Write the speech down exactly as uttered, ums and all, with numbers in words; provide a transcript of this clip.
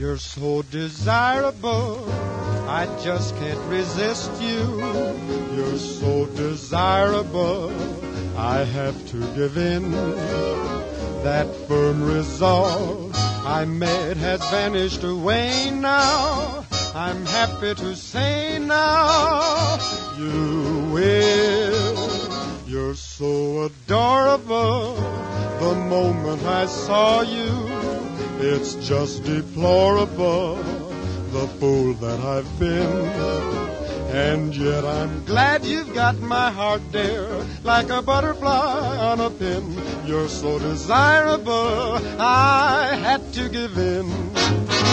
You're so desirable, I just can't resist you. You're so desirable, I have to give in. That firm resolve I made has vanished away now. I'm happy to say now you will. You're so adorable. The moment I saw you, it's just deplorable, the fool that I've been. And yet I'm glad you've got my heart, dear, like a butterfly on a pin. You're so desirable, I had to give in.